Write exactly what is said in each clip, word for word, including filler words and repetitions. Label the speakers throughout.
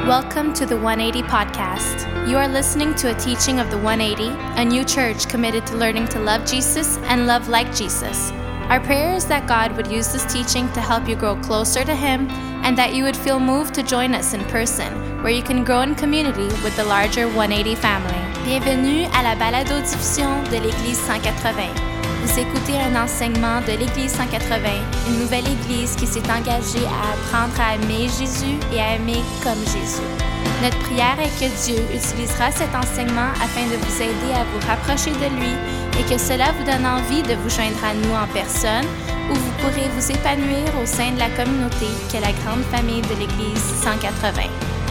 Speaker 1: Welcome to the one eighty Podcast. You are listening to a teaching of the one eighty, a new church committed to learning to love Jesus and love like Jesus. Our prayer is that God would use this teaching to help you grow closer to Him and that you would feel moved to join us in person, where you can grow in community with the larger one eighty family. Bienvenue à la balado-diffusion de l'Église cent quatre-vingts. Vous écoutez un enseignement de l'Église cent quatre-vingts, une nouvelle Église qui s'est engagée à apprendre à aimer Jésus et à aimer comme Jésus. Notre prière est que Dieu utilisera cet enseignement afin de vous aider à vous rapprocher de lui et que cela vous donne envie de vous joindre à nous en personne, où vous pourrez vous épanouir au sein de la communauté qu'est la grande famille de l'Église cent quatre-vingts.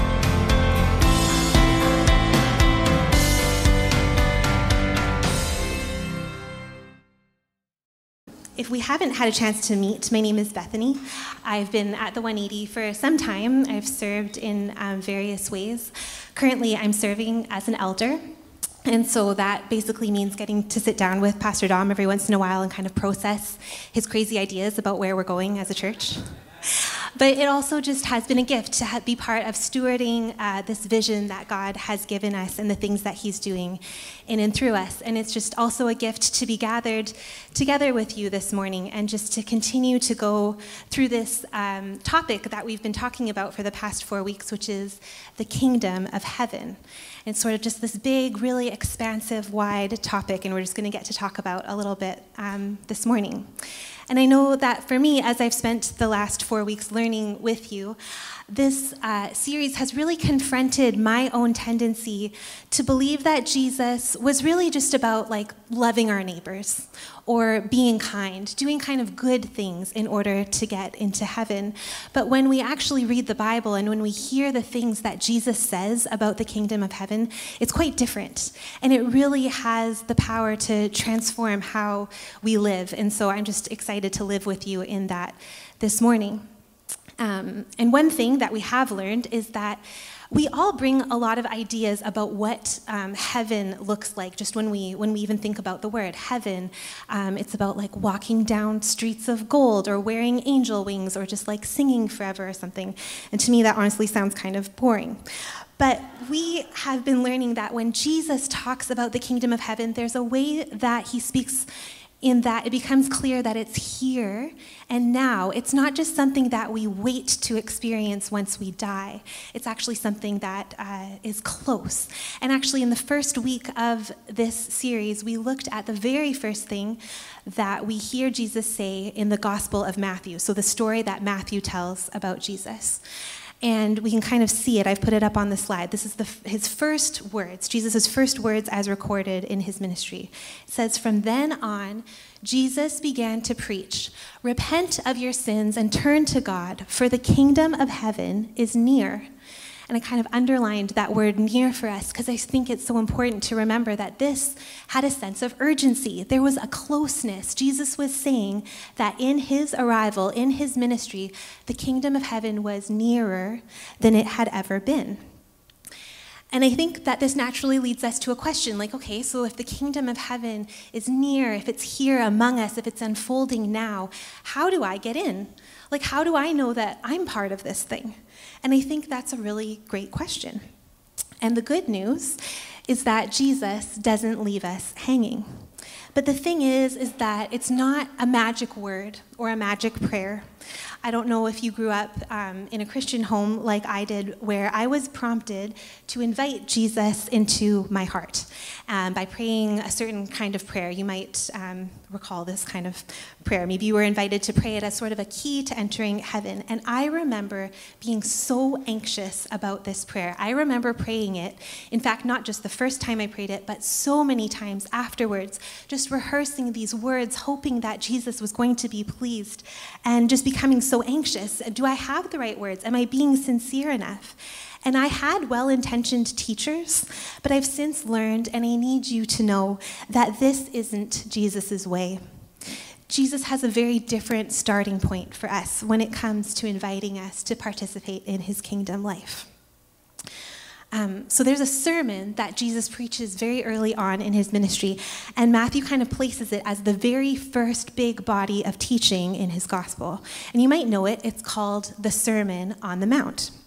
Speaker 2: If we haven't had a chance to meet, my name is Bethany. I've been at the one eighty for some time. I've served in um, various ways. Currently, I'm serving as an elder, and so that basically means getting to sit down with Pastor Dom every once in a while and kind of process his crazy ideas about where we're going as a church. But it also just has been a gift to have, be part of stewarding uh, this vision that God has given us and the things that He's doing in and through us. And it's just also a gift to be gathered together with you this morning and just to continue to go through this um, topic that we've been talking about for the past four weeks, which is the kingdom of heaven. It's sort of just this big, really expansive, wide topic, and we're just going to get to talk about a little bit um, this morning. And I know that for me, as I've spent the last four weeks learning with you, this uh, series has really confronted my own tendency to believe that Jesus was really just about like loving our neighbors or being kind, doing kind of good things in order to get into heaven. But when we actually read the Bible and when we hear the things that Jesus says about the kingdom of heaven, it's quite different. And it really has the power to transform how we live. And so I'm just excited to live with you in that this morning. Um, and one thing that we have learned is that we all bring a lot of ideas about what um, heaven looks like. Just when we when we even think about the word heaven, um, it's about like walking down streets of gold or wearing angel wings or just like singing forever or something. And to me, that honestly sounds kind of boring. But we have been learning that when Jesus talks about the kingdom of heaven, there's a way that he speaks in that it becomes clear that it's here and now. It's not just something that we wait to experience once we die. It's actually something that uh, is close. And actually, in the first week of this series, we looked at the very first thing that we hear Jesus say in the Gospel of Matthew. So the story that Matthew tells about Jesus. And we can kind of see it. I've put it up on the slide. This is the, his first words, Jesus' first words as recorded in his ministry. It says, "From then on, Jesus began to preach, 'Repent of your sins and turn to God, for the kingdom of heaven is near.'" And I kind of underlined that word near for us because I think it's so important to remember that this had a sense of urgency. There was a closeness. Jesus was saying that in his arrival, in his ministry, the kingdom of heaven was nearer than it had ever been. And I think that this naturally leads us to a question like, okay, so if the kingdom of heaven is near, if it's here among us, if it's unfolding now, how do I get in? Like, how do I know that I'm part of this thing? And I think that's a really great question. And the good news is that Jesus doesn't leave us hanging. But the thing is, is that it's not a magic word or a magic prayer. I don't know if you grew up um, in a Christian home like I did, where I was prompted to invite Jesus into my heart um, by praying a certain kind of prayer. You might um, recall this kind of prayer. Maybe you were invited to pray it as sort of a key to entering heaven. And I remember being so anxious about this prayer. I remember praying it, in fact, not just the first time I prayed it, but so many times afterwards, just rehearsing these words, hoping that Jesus was going to be pleased, and just becoming so anxious. Do I have the right words? Am I being sincere enough? And I had well-intentioned teachers, but I've since learned, and I need you to know, that this isn't Jesus' way. Jesus has a very different starting point for us when it comes to inviting us to participate in his kingdom life. Um, so there's a sermon that Jesus preaches very early on in his ministry, and Matthew kind of places it as the very first big body of teaching in his gospel. And you might know it, it's called the Sermon on the Mount.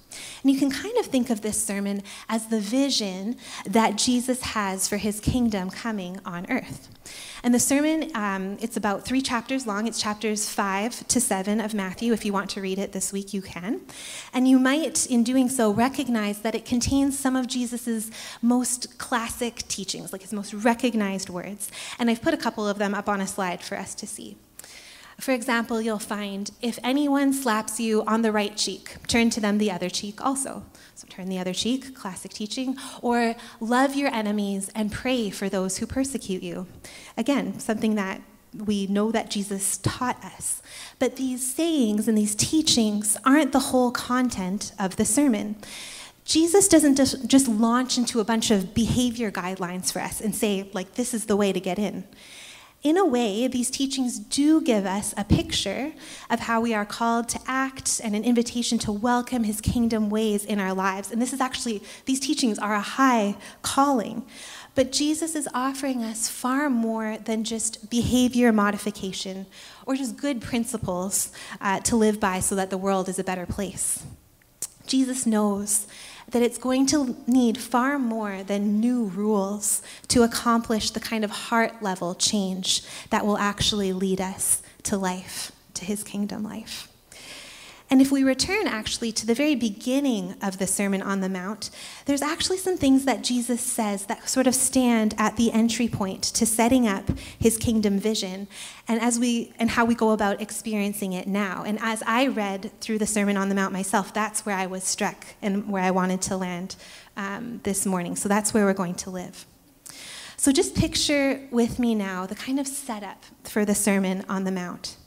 Speaker 2: And you can kind of think of this sermon as the vision that Jesus has for his kingdom coming on earth. And the sermon, um, it's about three chapters long. It's chapters five to seven of Matthew. If you want to read it this week, you can. And you might, in doing so, recognize that it contains some of Jesus's most classic teachings, like his most recognized words. And I've put a couple of them up on a slide for us to see. For example, you'll find, if anyone slaps you on the right cheek, turn to them the other cheek also. So turn the other cheek, classic teaching. Or love your enemies and pray for those who persecute you. Again, something that we know that Jesus taught us. But these sayings and these teachings aren't the whole content of the sermon. Jesus doesn't just, just launch into a bunch of behavior guidelines for us and say, like, this is the way to get in. In a way, these teachings do give us a picture of how we are called to act and an invitation to welcome his kingdom ways in our lives. And this is actually, these teachings are a high calling. But Jesus is offering us far more than just behavior modification or just good principles uh, to live by so that the world is a better place. Jesus knows that it's going to need far more than new rules to accomplish the kind of heart-level change that will actually lead us to life, to his kingdom life. And if we return actually to the very beginning of the Sermon on the Mount, there's actually some things that Jesus says that sort of stand at the entry point to setting up his kingdom vision and as we and how we go about experiencing it now. And as I read through the Sermon on the Mount myself, that's where I was struck and where I wanted to land um, this morning. So that's where we're going to live. So just picture with me now the kind of setup for the Sermon on the Mount.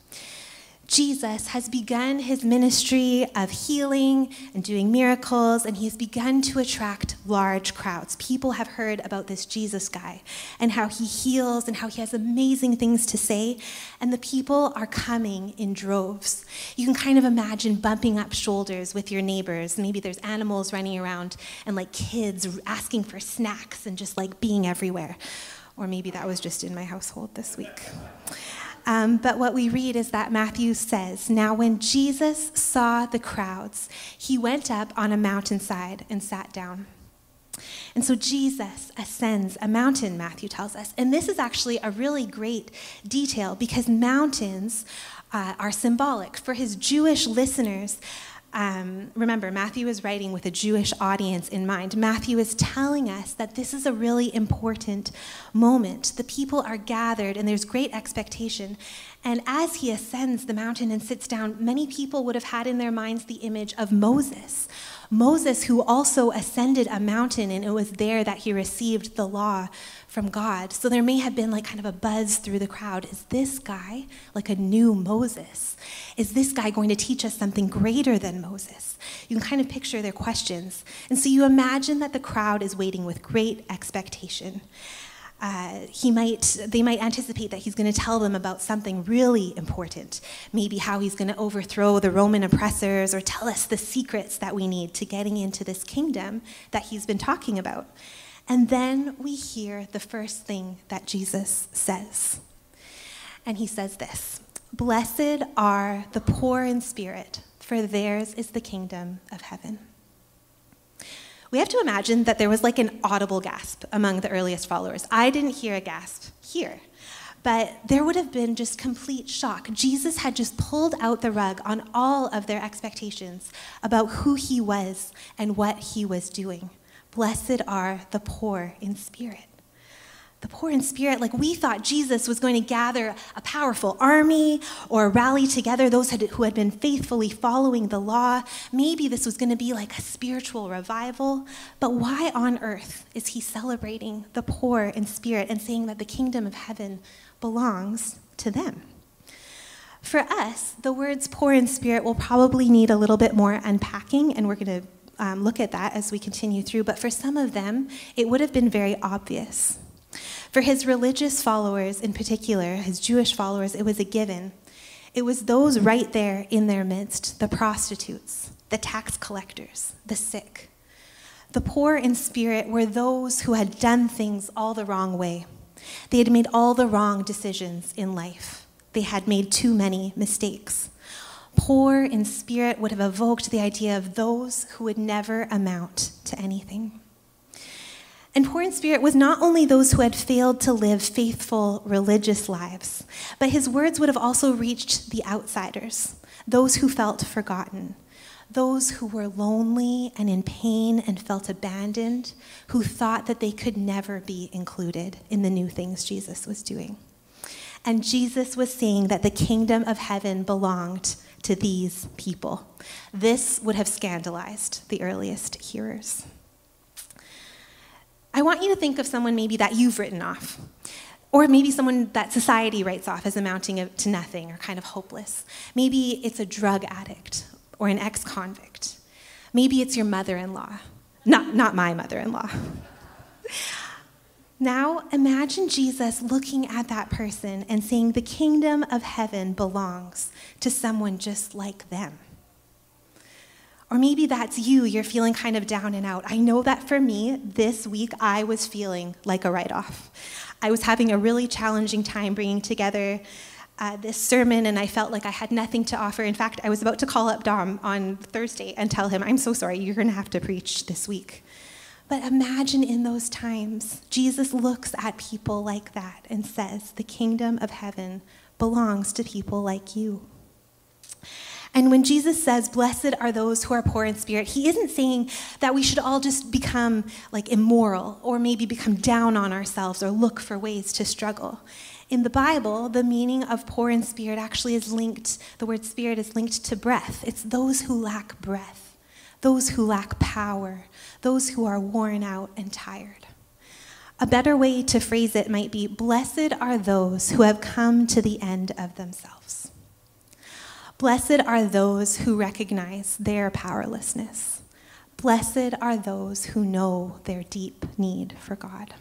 Speaker 2: Jesus has begun his ministry of healing and doing miracles, and he's begun to attract large crowds. People have heard about this Jesus guy and how he heals and how he has amazing things to say, and the people are coming in droves. You can kind of imagine bumping up shoulders with your neighbors. Maybe there's animals running around and like kids asking for snacks and just like being everywhere. Or maybe that was just in my household this week. Um, but what we read is that Matthew says, "Now when Jesus saw the crowds, he went up on a mountainside and sat down." And so Jesus ascends a mountain, Matthew tells us. And this is actually a really great detail because mountains uh, are symbolic. For his Jewish listeners, Um, remember, Matthew is writing with a Jewish audience in mind. Matthew is telling us that this is a really important moment. The people are gathered and there's great expectation. And as he ascends the mountain and sits down, many people would have had in their minds the image of Moses. Moses, who also ascended a mountain, and it was there that he received the law from God. So there may have been like kind of a buzz through the crowd. Is this guy like a new Moses? Is this guy going to teach us something greater than Moses? You can kind of picture their questions. And so you imagine that the crowd is waiting with great expectation. Uh, he might, they might anticipate that he's going to tell them about something really important, maybe how he's going to overthrow the Roman oppressors or tell us the secrets that we need to getting into this kingdom that he's been talking about. And then we hear the first thing that Jesus says. And he says this, "Blessed are the poor in spirit, for theirs is the kingdom of heaven." We have to imagine that there was like an audible gasp among the earliest followers. I didn't hear a gasp here, but there would have been just complete shock. Jesus had just pulled out the rug on all of their expectations about who he was and what he was doing. Blessed are the poor in spirit. The poor in spirit, like we thought Jesus was going to gather a powerful army or rally together those who had been faithfully following the law. Maybe this was going to be like a spiritual revival. But why on earth is he celebrating the poor in spirit and saying that the kingdom of heaven belongs to them? For us, the words poor in spirit will probably need a little bit more unpacking, and we're going to um, look at that as we continue through. But for some of them, it would have been very obvious. For his religious followers in particular, his Jewish followers, it was a given. It was those right there in their midst, the prostitutes, the tax collectors, the sick. The poor in spirit were those who had done things all the wrong way. They had made all the wrong decisions in life. They had made too many mistakes. Poor in spirit would have evoked the idea of those who would never amount to anything. And poor in spirit was not only those who had failed to live faithful religious lives, but his words would have also reached the outsiders, those who felt forgotten, those who were lonely and in pain and felt abandoned, who thought that they could never be included in the new things Jesus was doing. And Jesus was saying that the kingdom of heaven belonged to these people. This would have scandalized the earliest hearers. I want you to think of someone maybe that you've written off, or maybe someone that society writes off as amounting to nothing or kind of hopeless. Maybe it's a drug addict or an ex-convict. Maybe it's your mother-in-law. Not, not my mother-in-law. Now imagine Jesus looking at that person and saying the kingdom of heaven belongs to someone just like them. Or maybe that's you, you're feeling kind of down and out. I know that for me, this week, I was feeling like a write-off. I was having a really challenging time bringing together uh, this sermon, and I felt like I had nothing to offer. In fact, I was about to call up Dom on Thursday and tell him, I'm so sorry, you're gonna have to preach this week. But imagine in those times, Jesus looks at people like that and says, the kingdom of heaven belongs to people like you. And when Jesus says, blessed are those who are poor in spirit, he isn't saying that we should all just become like immoral or maybe become down on ourselves or look for ways to struggle. In the Bible, the meaning of poor in spirit actually is linked, the word spirit is linked to breath. It's those who lack breath, those who lack power, those who are worn out and tired. A better way to phrase it might be, blessed are those who have come to the end of themselves. Blessed are those who recognize their powerlessness. Blessed are those who know their deep need for God.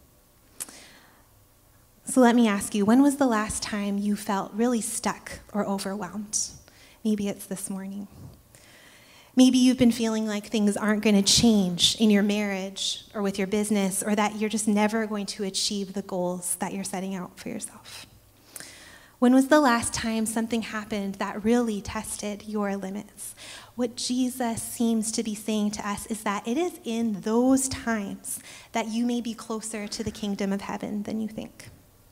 Speaker 2: So let me ask you, when was the last time you felt really stuck or overwhelmed? Maybe it's this morning. Maybe you've been feeling like things aren't going to change in your marriage or with your business, or that you're just never going to achieve the goals that you're setting out for yourself. When was the last time something happened that really tested your limits? What Jesus seems to be saying to us is that it is in those times that you may be closer to the kingdom of heaven than you think.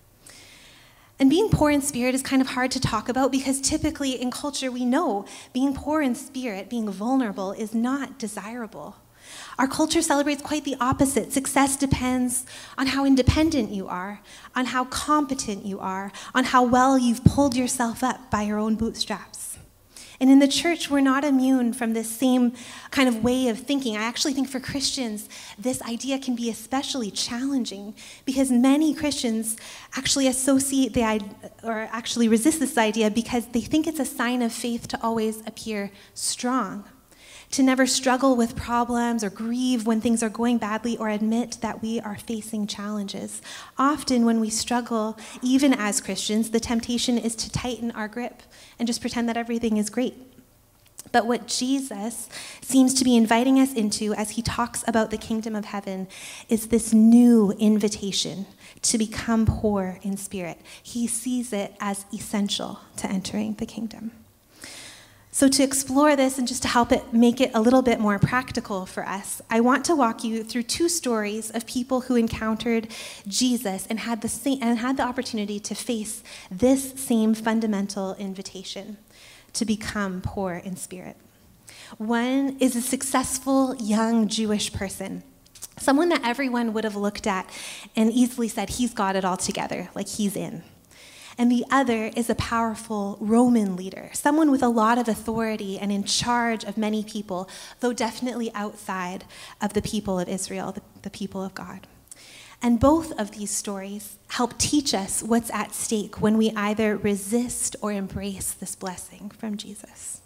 Speaker 2: And being poor in spirit is kind of hard to talk about because typically in culture we know being poor in spirit, being vulnerable, is not desirable. Our culture celebrates quite the opposite. Success depends on how independent you are, on how competent you are, on how well you've pulled yourself up by your own bootstraps. And in the church, we're not immune from this same kind of way of thinking. I actually think for Christians, this idea can be especially challenging because many Christians actually associate the idea, or actually resist this idea because they think it's a sign of faith to always appear strong, to never struggle with problems or grieve when things are going badly or admit that we are facing challenges. Often when we struggle, even as Christians, the temptation is to tighten our grip and just pretend that everything is great. But what Jesus seems to be inviting us into as he talks about the kingdom of heaven is this new invitation to become poor in spirit. He sees it as essential to entering the kingdom. So to explore this and just to help it make it a little bit more practical for us, I want to walk you through two stories of people who encountered Jesus and had the same, and had the opportunity to face this same fundamental invitation to become poor in spirit. One is a successful young Jewish person, someone that everyone would have looked at and easily said, he's got it all together, like he's in. And the other is a powerful Roman leader, someone with a lot of authority and in charge of many people, though definitely outside of the people of Israel, the, the people of God. And both of these stories help teach us what's at stake when we either resist or embrace this blessing from Jesus.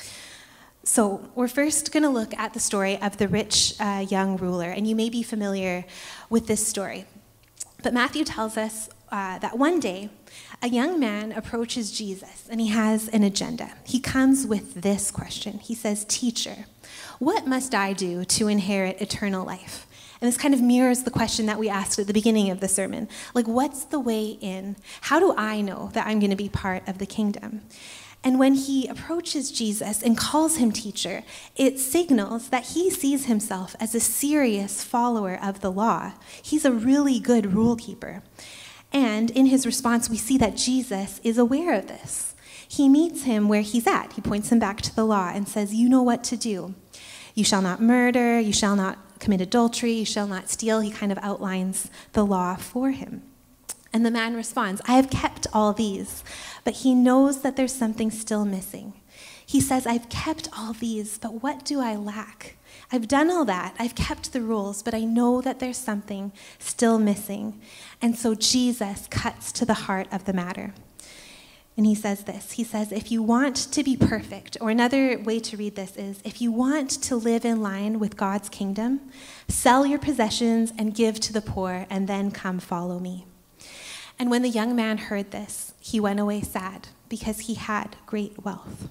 Speaker 2: So we're first going to look at the story of the rich uh, young ruler, and you may be familiar with this story. But Matthew tells us uh, that one day, a young man approaches Jesus, and he has an agenda. He comes with this question. He says, "Teacher, what must I do to inherit eternal life?" And this kind of mirrors the question that we asked at the beginning of the sermon. Like, what's the way in? How do I know that I'm going to be part of the kingdom? And when he approaches Jesus and calls him teacher, it signals that he sees himself as a serious follower of the law. He's a really good rule keeper. And in his response, we see that Jesus is aware of this. He meets him where he's at. He points him back to the law and says, you know what to do. You shall not murder, you shall not commit adultery, you shall not steal. He kind of outlines the law for him. And the man responds, I have kept all these, but he knows that there's something still missing. He says, I've kept all these, but what do I lack? I've done all that. I've kept the rules, but I know that there's something still missing. And so Jesus cuts to the heart of the matter. And he says this, he says, if you want to be perfect, or another way to read this is, if you want to live in line with God's kingdom, sell your possessions and give to the poor, and then come follow me. And when the young man heard this, he went away sad because he had great wealth.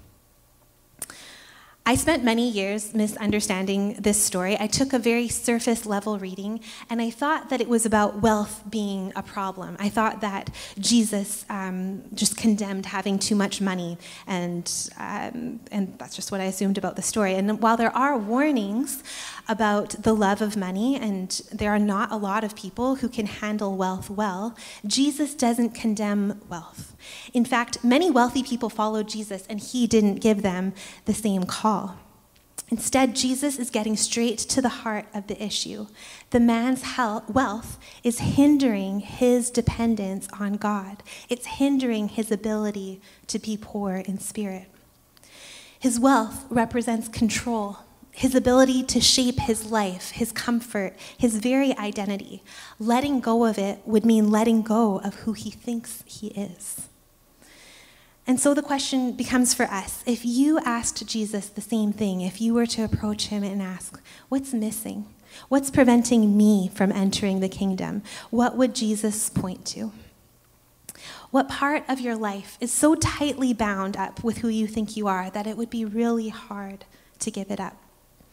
Speaker 2: I spent many years misunderstanding this story. I took a very surface level reading, and I thought that it was about wealth being a problem. I thought that Jesus um, just condemned having too much money, and um, and that's just what I assumed about the story. And while there are warnings about the love of money, and there are not a lot of people who can handle wealth well, Jesus doesn't condemn wealth. In fact, many wealthy people followed Jesus, and he didn't give them the same call. Instead, Jesus is getting straight to the heart of the issue. The man's health, wealth is hindering his dependence on God. It's hindering his ability to be poor in spirit. His wealth represents control, his ability to shape his life, his comfort, his very identity. Letting go of it would mean letting go of who he thinks he is. And so the question becomes for us, if you asked Jesus the same thing, if you were to approach him and ask, what's missing? What's preventing me from entering the kingdom? What would Jesus point to? What part of your life is so tightly bound up with who you think you are that it would be really hard to give it up?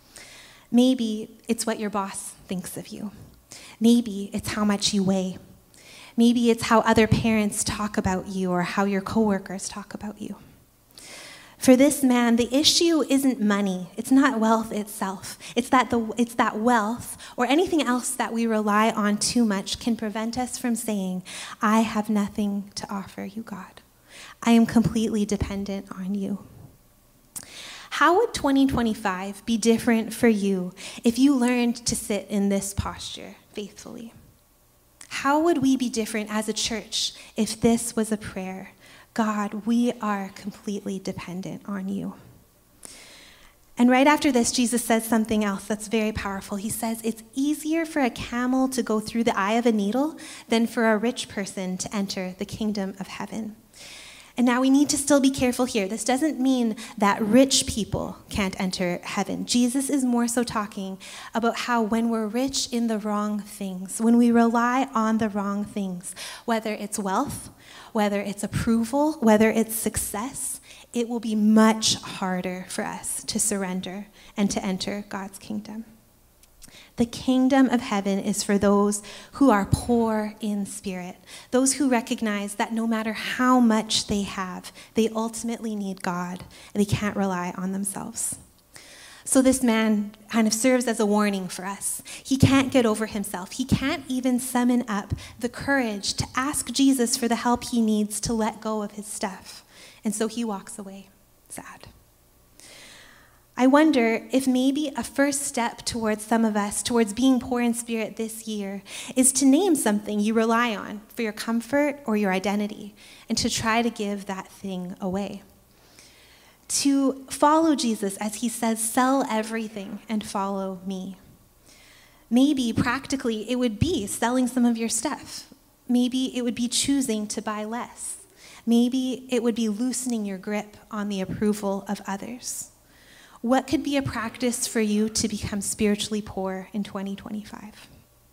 Speaker 2: Maybe it's what your boss thinks of you. Maybe it's how much you weigh. Maybe it's how other parents talk about you or how your coworkers talk about you. For this man, the issue isn't money. It's not wealth itself. It's that the it's that wealth or anything else that we rely on too much can prevent us from saying, I have nothing to offer you, God. I am completely dependent on you. How would twenty twenty-five be different for you if you learned to sit in this posture faithfully? How would we be different as a church if this was a prayer? God, we are completely dependent on you. And right after this, Jesus says something else that's very powerful. He says, it's easier for a camel to go through the eye of a needle than for a rich person to enter the kingdom of heaven. And now we need to still be careful here. This doesn't mean that rich people can't enter heaven. Jesus is more so talking about how when we're rich in the wrong things, when we rely on the wrong things, whether it's wealth, whether it's approval, whether it's success, it will be much harder for us to surrender and to enter God's kingdom. The kingdom of heaven is for those who are poor in spirit, those who recognize that no matter how much they have, they ultimately need God and they can't rely on themselves. So this man kind of serves as a warning for us. He can't get over himself. He can't even summon up the courage to ask Jesus for the help he needs to let go of his stuff. And so he walks away sad. I wonder if maybe a first step towards some of us, towards being poor in spirit this year, is to name something you rely on for your comfort or your identity, and to try to give that thing away. To follow Jesus, as he says, sell everything and follow me. Maybe practically it would be selling some of your stuff. Maybe it would be choosing to buy less. Maybe it would be loosening your grip on the approval of others. What could be a practice for you to become spiritually poor in twenty twenty-five?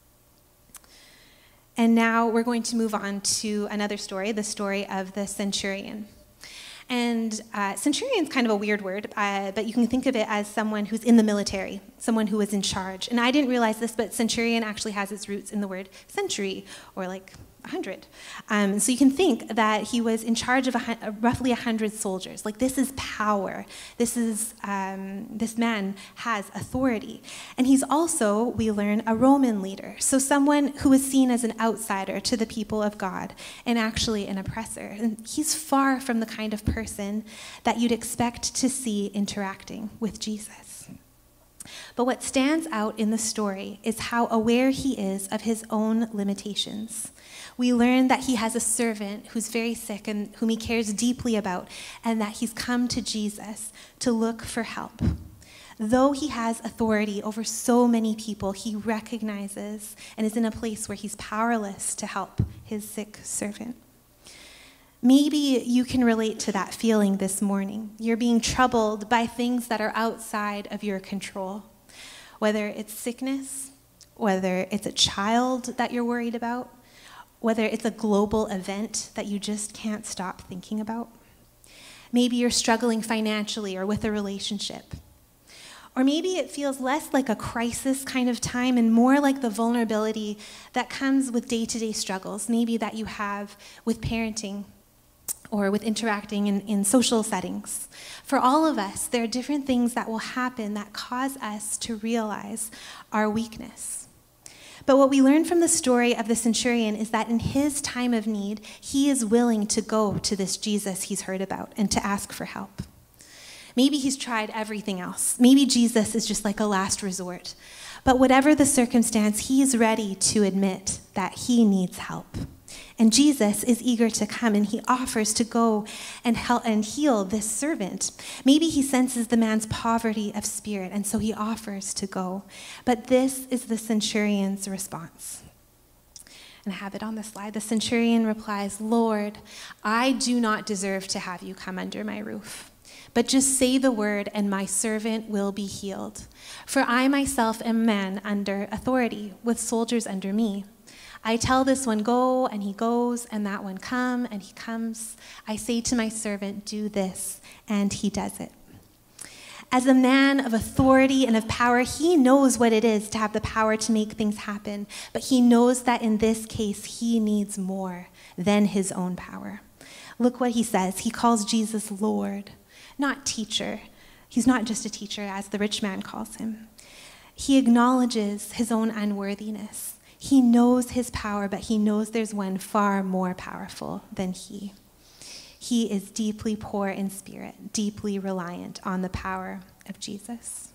Speaker 2: And now we're going to move on to another story, the story of the centurion. And uh, centurion's kind of a weird word, uh, but you can think of it as someone who's in the military, someone who is in charge. And I didn't realize this, but centurion actually has its roots in the word century, or like one hundred. Um, so you can think that he was in charge of a, roughly one hundred soldiers. Like, this is power. This is um, this man has authority. And he's also, we learn, a Roman leader. So someone who is seen as an outsider to the people of God and actually an oppressor. And he's far from the kind of person that you'd expect to see interacting with Jesus. But what stands out in the story is how aware he is of his own limitations. We learn that he has a servant who's very sick and whom he cares deeply about, and that he's come to Jesus to look for help. Though he has authority over so many people, he recognizes and is in a place where he's powerless to help his sick servant. Maybe you can relate to that feeling this morning. You're being troubled by things that are outside of your control, whether it's sickness, whether it's a child that you're worried about, whether it's a global event that you just can't stop thinking about. Maybe you're struggling financially or with a relationship. Or maybe it feels less like a crisis kind of time and more like the vulnerability that comes with day-to-day struggles, maybe that you have with parenting or with interacting in, in social settings. For all of us, there are different things that will happen that cause us to realize our weakness. But what we learn from the story of the centurion is that in his time of need, he is willing to go to this Jesus he's heard about and to ask for help. Maybe he's tried everything else. Maybe Jesus is just like a last resort. But whatever the circumstance, he is ready to admit that he needs help. And Jesus is eager to come, and he offers to go and help and heal this servant. Maybe he senses the man's poverty of spirit, and so he offers to go. But this is the centurion's response. And I have it on the slide. The centurion replies, "Lord, I do not deserve to have you come under my roof. But just say the word, and my servant will be healed. For I myself am a man under authority, with soldiers under me. I tell this one, go, and he goes, and that one, come, and he comes. I say to my servant, do this, and he does it." As a man of authority and of power, he knows what it is to have the power to make things happen, but he knows that in this case, he needs more than his own power. Look what he says. He calls Jesus Lord, not teacher. He's not just a teacher, as the rich man calls him. He acknowledges his own unworthiness. He knows his power, but he knows there's one far more powerful than he. He is deeply poor in spirit, deeply reliant on the power of Jesus.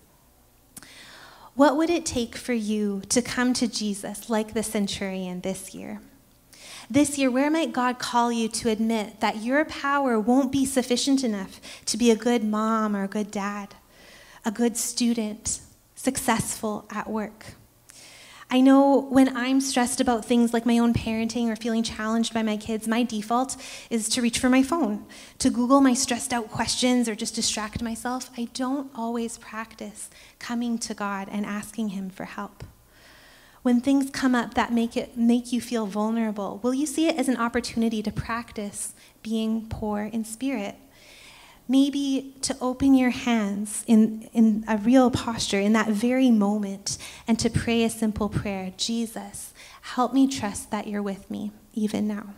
Speaker 2: What would it take for you to come to Jesus like the centurion this year? This year, where might God call you to admit that your power won't be sufficient enough to be a good mom or a good dad, a good student, successful at work? I know when I'm stressed about things like my own parenting or feeling challenged by my kids, my default is to reach for my phone, to Google my stressed out questions or just distract myself. I don't always practice coming to God and asking him for help. When things come up that make it make you feel vulnerable, will you see it as an opportunity to practice being poor in spirit? Maybe to open your hands in, in a real posture in that very moment and to pray a simple prayer. Jesus, help me trust that you're with me even now.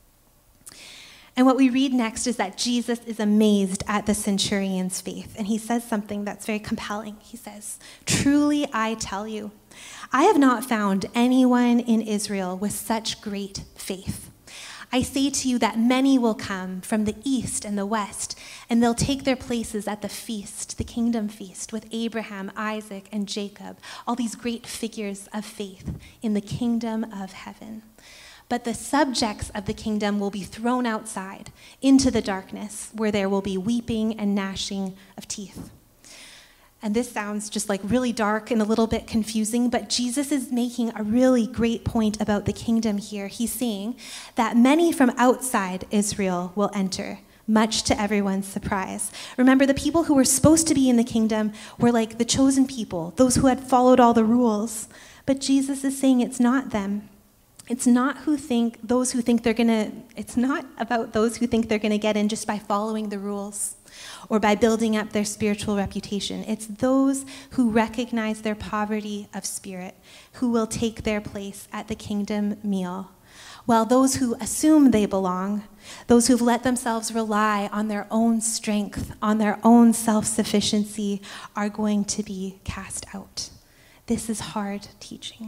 Speaker 2: And what we read next is that Jesus is amazed at the centurion's faith. And he says something that's very compelling. He says, "Truly I tell you, I have not found anyone in Israel with such great faith. I say to you that many will come from the east and the west, and they'll take their places at the feast, the kingdom feast, with Abraham, Isaac, and Jacob, all these great figures of faith in the kingdom of heaven. But the subjects of the kingdom will be thrown outside into the darkness, where there will be weeping and gnashing of teeth." And this sounds just like really dark and a little bit confusing, but Jesus is making a really great point about the kingdom here. He's saying that many from outside Israel will enter, much to everyone's surprise. Remember, the people who were supposed to be in the kingdom were like the chosen people, those who had followed all the rules. But Jesus is saying it's not them. It's not who think those who think they're gonna, it's not about those who think they're gonna get in just by following the rules or by building up their spiritual reputation. It's those who recognize their poverty of spirit, who will take their place at the kingdom meal while those who assume they belong, those who've let themselves rely on their own strength, on their own self-sufficiency, are going to be cast out. This is hard teaching.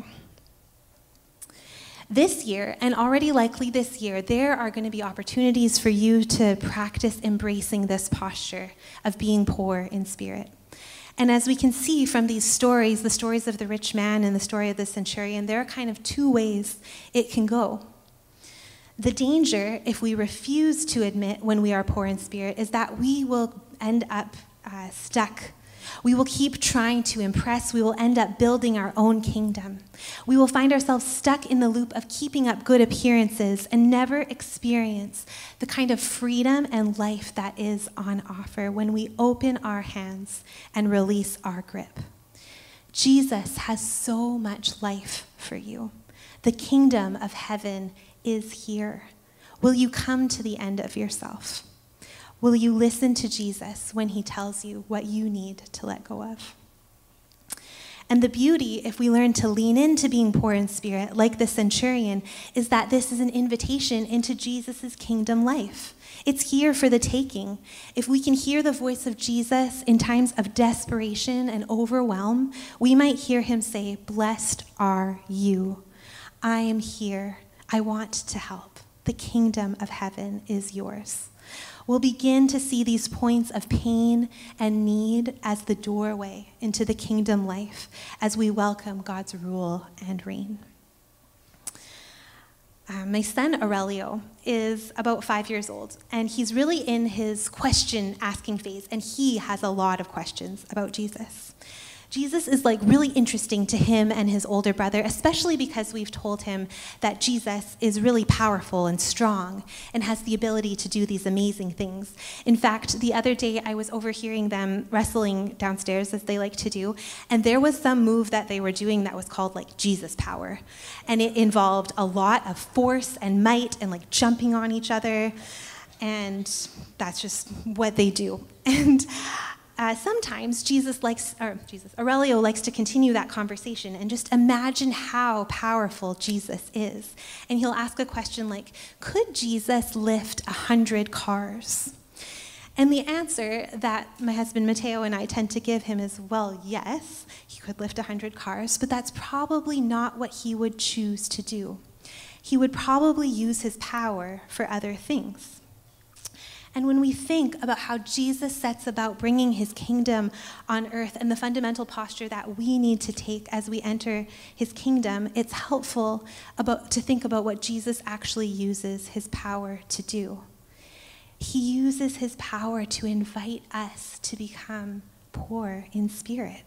Speaker 2: This year, and already likely this year, there are going to be opportunities for you to practice embracing this posture of being poor in spirit. And as we can see from these stories, the stories of the rich man and the story of the centurion, there are kind of two ways it can go. The danger, if we refuse to admit when we are poor in spirit, is that we will end up uh, stuck. We will keep trying to impress. We will end up building our own kingdom. We will find ourselves stuck in the loop of keeping up good appearances and never experience the kind of freedom and life that is on offer when we open our hands and release our grip. Jesus has so much life for you. The kingdom of heaven is here. Will you come to the end of yourself? Will you listen to Jesus when he tells you what you need to let go of? And the beauty, if we learn to lean into being poor in spirit, like the centurion, is that this is an invitation into Jesus' kingdom life. It's here for the taking. If we can hear the voice of Jesus in times of desperation and overwhelm, we might hear him say, "Blessed are you. I am here. I want to help. The kingdom of heaven is yours." We'll begin to see these points of pain and need as the doorway into the kingdom life as we welcome God's rule and reign. Uh, my son Aurelio is about five years old, and he's really in his question-asking phase, and he has a lot of questions about Jesus. Jesus is like really interesting to him and his older brother, especially because we've told him that Jesus is really powerful and strong and has the ability to do these amazing things. In fact, the other day I was overhearing them wrestling downstairs, as they like to do, and there was some move that they were doing that was called like Jesus power. And it involved a lot of force and might and like jumping on each other. And that's just what they do. And Uh, sometimes Jesus likes, or Jesus, Aurelio likes to continue that conversation and just imagine how powerful Jesus is. And he'll ask a question like, could Jesus lift a hundred cars? And the answer that my husband Mateo and I tend to give him is, well, yes, he could lift a hundred cars, but that's probably not what he would choose to do. He would probably use his power for other things. And when we think about how Jesus sets about bringing his kingdom on earth and the fundamental posture that we need to take as we enter his kingdom, it's helpful about, to think about what Jesus actually uses his power to do. He uses his power to invite us to become poor in spirit.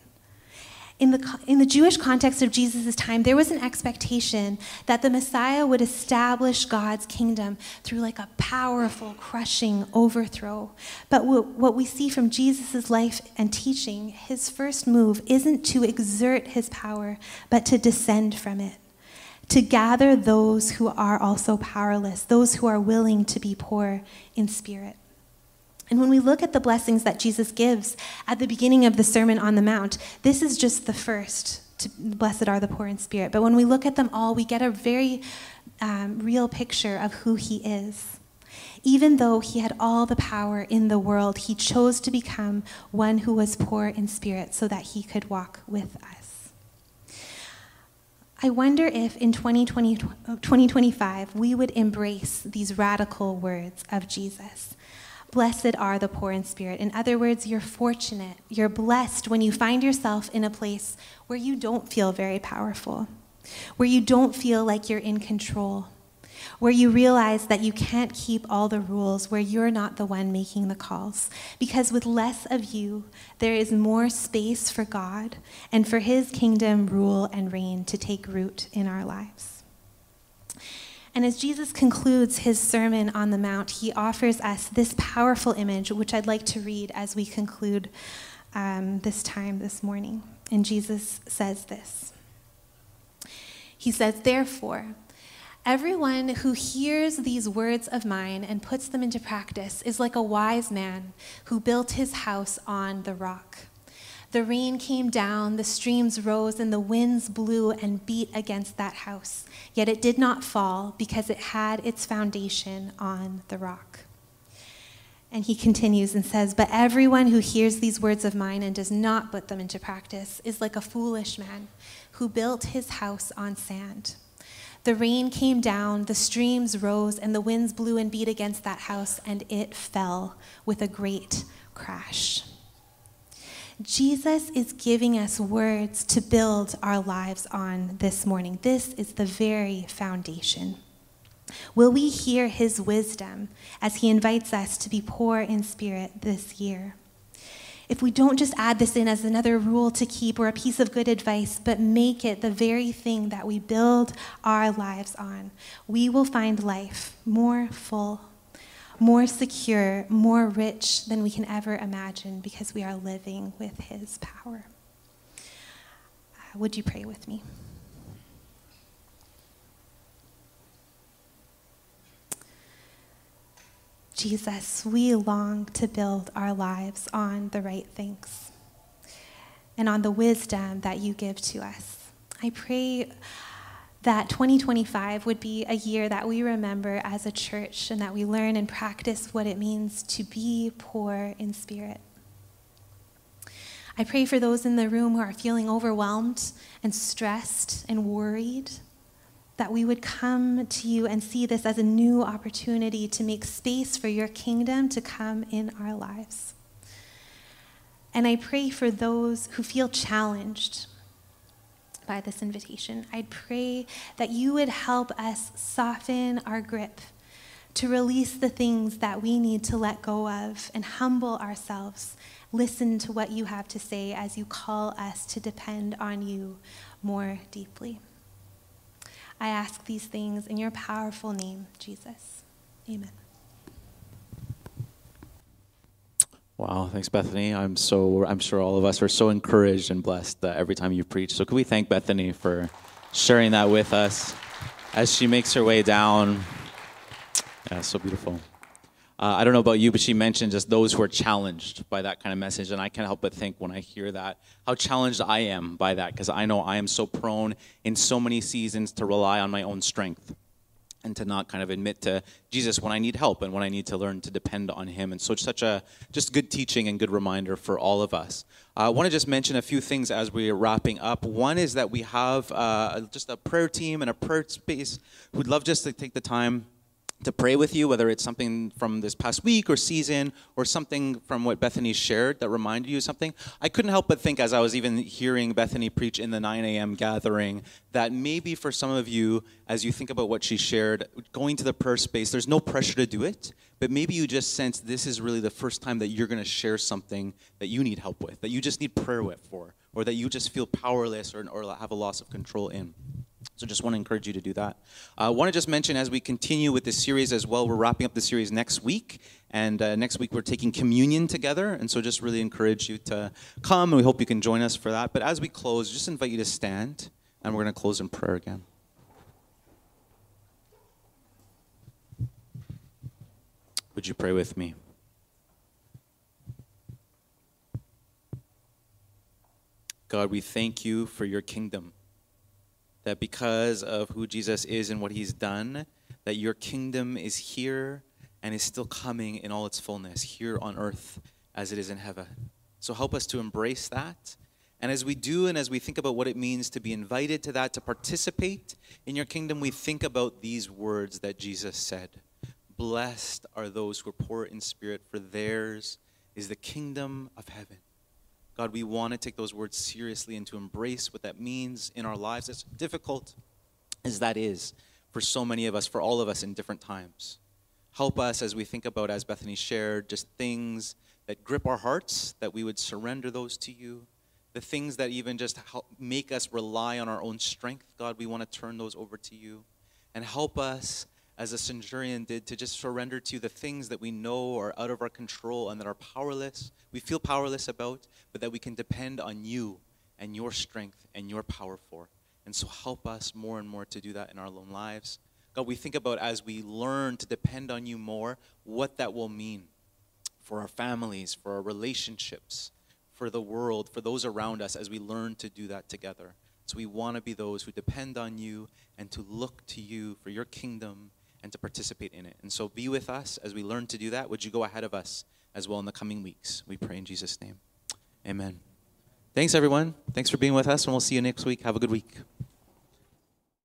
Speaker 2: In the, in the Jewish context of Jesus' time, there was an expectation that the Messiah would establish God's kingdom through like a powerful, crushing overthrow. But what, what we see from Jesus' life and teaching, his first move isn't to exert his power, but to descend from it, to gather those who are also powerless, those who are willing to be poor in spirit. And when we look at the blessings that Jesus gives at the beginning of the Sermon on the Mount, this is just the first, to, blessed are the poor in spirit. But when we look at them all, we get a very um, real picture of who he is. Even though he had all the power in the world, he chose to become one who was poor in spirit so that he could walk with us. I wonder if in twenty twenty, twenty twenty-five we would embrace these radical words of Jesus. Blessed are the poor in spirit. In other words, you're fortunate, you're blessed when you find yourself in a place where you don't feel very powerful, where you don't feel like you're in control, where you realize that you can't keep all the rules, where you're not the one making the calls. Because with less of you, there is more space for God and for his kingdom, rule, and reign to take root in our lives. And as Jesus concludes his Sermon on the Mount, he offers us this powerful image, which I'd like to read as we conclude um, this time this morning. And Jesus says this. He says, "Therefore, everyone who hears these words of mine and puts them into practice is like a wise man who built his house on the rock. The rain came down, the streams rose, and the winds blew and beat against that house. Yet it did not fall because it had its foundation on the rock. And he continues and says, but everyone who hears these words of mine and does not put them into practice is like a foolish man who built his house on sand. The rain came down, the streams rose, and the winds blew and beat against that house, and it fell with a great crash. Jesus is giving us words to build our lives on this morning. This is the very foundation. Will we hear his wisdom as he invites us to be poor in spirit this year? If we don't just add this in as another rule to keep or a piece of good advice, but make it the very thing that we build our lives on, we will find life more full, more secure, more rich than we can ever imagine because we are living with his power. Uh, would you pray with me? Jesus, we long to build our lives on the right things and on the wisdom that you give to us. I pray that twenty twenty-five would be a year that we remember as a church and that we learn and practice what it means to be poor in spirit. I pray for those in the room who are feeling overwhelmed and stressed and worried, that we would come to you and see this as a new opportunity to make space for your kingdom to come in our lives. And I pray for those who feel challenged by this invitation. I'd pray that you would help us soften our grip to release the things that we need to let go of and humble ourselves. Listen to what you have to say as you call us to depend on you more deeply. I ask these things in your powerful name, Jesus. Amen.
Speaker 3: Wow, thanks, Bethany. I'm so I'm sure all of us are so encouraged and blessed uh, every time you preach. So can we thank Bethany for sharing that with us as she makes her way down? Yeah, so beautiful. Uh, I don't know about you, but she mentioned just those who are challenged by that kind of message, and I can't help but think when I hear that, how challenged I am by that, because I know I am so prone in so many seasons to rely on my own strength and to not kind of admit to Jesus when I need help and when I need to learn to depend on him. And so it's such a just good teaching and good reminder for all of us. Uh, I want to just mention a few things as we're wrapping up. One is that we have uh, just a prayer team and a prayer space who'd love just to take the time to pray with you, whether it's something from this past week or season or something from what Bethany shared that reminded you of something. I couldn't help but think as I was even hearing Bethany preach in the nine a.m. gathering that maybe for some of you, as you think about what she shared, going to the prayer space, there's no pressure to do it, but maybe you just sense this is really the first time that you're going to share something that you need help with, that you just need prayer with for, or that you just feel powerless or, or have a loss of control in. So just want to encourage you to do that. I uh, want to just mention as we continue with this series as well, we're wrapping up the series next week. And uh, next week we're taking communion together. And so just really encourage you to come, and we hope you can join us for that. But as we close, just invite you to stand, and we're going to close in prayer again. Would you pray with me? God, we thank you for your kingdom. That because of who Jesus is and what he's done, that your kingdom is here and is still coming in all its fullness, here on earth as it is in heaven. So help us to embrace that. And as we do, and as we think about what it means to be invited to that, to participate in your kingdom, we think about these words that Jesus said. Blessed are those who are poor in spirit, for theirs is the kingdom of heaven. God, we want to take those words seriously and to embrace what that means in our lives, as difficult as that is for so many of us, for all of us in different times. Help us as we think about, as Bethany shared, just things that grip our hearts, that we would surrender those to you. The things that even just help make us rely on our own strength, God, we want to turn those over to you. And help us, as a centurion did, to just surrender to the things that we know are out of our control and that are powerless, we feel powerless about, but that we can depend on you and your strength and your power for. And so help us more and more to do that in our own lives. God, we think about as we learn to depend on you more, what that will mean for our families, for our relationships, for the world, for those around us, as we learn to do that together. So we want to be those who depend on you and to look to you for your kingdom and to participate in it. And so be with us as we learn to do that. Would you go ahead of us as well in the coming weeks? We pray in Jesus' name. Amen. Thanks, everyone. Thanks for being with us, and we'll see you next week. Have a good week.